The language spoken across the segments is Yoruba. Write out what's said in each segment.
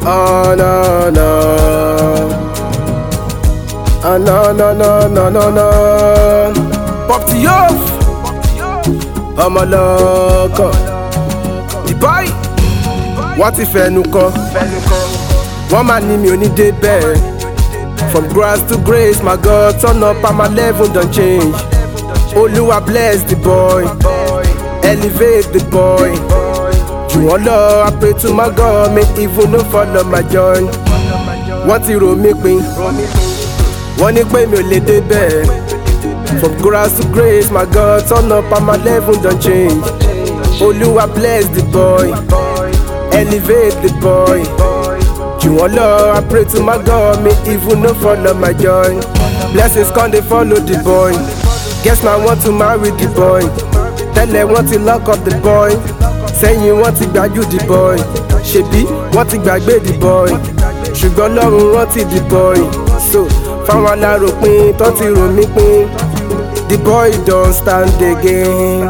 Oh no no. Oh no no no no no no. Pop the off. I'm a loco. The boy. What if Enuko? One man ní mi ò ní dé bẹ́ẹ̀. From grass to grace, my God, turn up and my level don't change. Oluwa bless the boy, elevate the boy. Jùwọ́n lọ, I pray to my God, make evil no follow my joy. Wọ́n ti rò mí pin, wọ́n ní pé mi ò lè dé bẹ́ẹ̀. From grass to grace, my God, turn up and my level don't change. Oluwa bless the boy, elevate the boy. Jùwọ́n lọ, I pray to my God, may evil no follow my joy. Blessings come, they follow the boy. Guess now I want to marry the boy. Tẹ́lẹ̀ wọ́n ti lock up the boy. Sẹ́yìn wọ́n ti gbájú the boy. Ṣebí wọ́n ti gbàgbé the boy. Ṣùgbọ́n Ọlọ́run rántí the boy. So fáwọn aláròpin tó ti rò mí pin. The boy don stand again.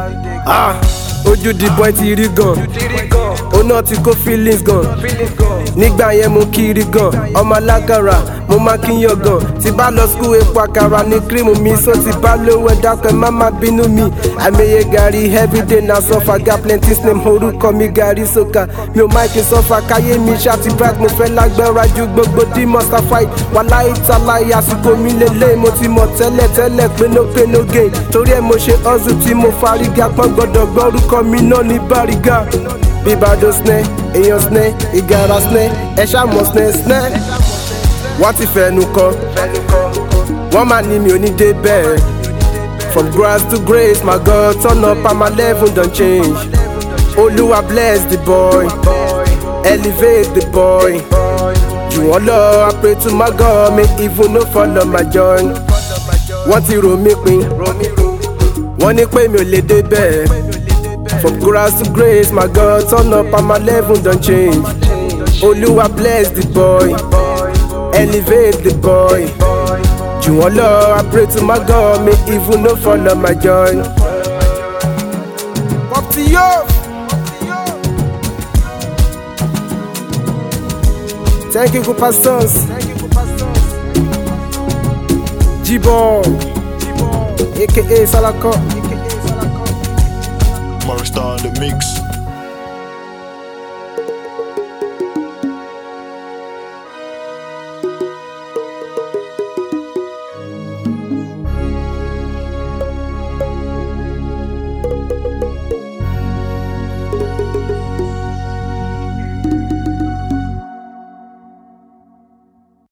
Ojú the boy ti rí gan. Òun náà ti kó feelings gan. Nígbà yẹn mo kiri gan, ọmọ alágàrà mo máa kíyàn gan. Tí bá lọ school epo àkàrà ní kírímù mi, so ti bá lówó ẹ dákẹ́ má má bínú mi. Àìmọye gàrí everyday na suffer, got plenty name orúkọ mi gàrí sókà. Mi ò máa kí n suffer, káyé mi ṣáàtì bright, mo fẹ́ lágbára ju gbogbo demons ta fight. Wàláhì tàláhì àsìkò mi lélẹ̀, mo ti mọ̀ tẹ́lẹ̀ tẹ́lẹ̀ pé no pain no gain. Torí ẹ̀ mo ṣe hustle tí mo fárígá, pọ́n gbọ́dọ̀ gbọ́rúkọ mi náà ní bárígá. Bíbádó snẹ́, èèyàn snẹ́, ìgàrà snẹ́, ẹ ṣàmọ̀ snẹ́ snẹ́. Wọ́n ti fẹnu kọ, wọ́n máa ní mi ò ní dé bẹ́ẹ̀. From grass to grace, my God, turn up and my level don't change. Oluwa bless the boy, elevate the boy. Jùwọ́n lọ, I pray to my God, make evil no follow my joy. Wọ́n ti rò mí pin, wọ́n ní pé mi ò lè dé bẹ́ẹ̀. From grass to grace, my God, turn up and my level don't change. Oluwa bless the boy, elevate the boy. Jùwọ́n lọ, I pray to my God, may evil no follow my joy. Pop to you. Thank you, Kupa Sons. G-Ball, aka Salako. Morris Star in the mix.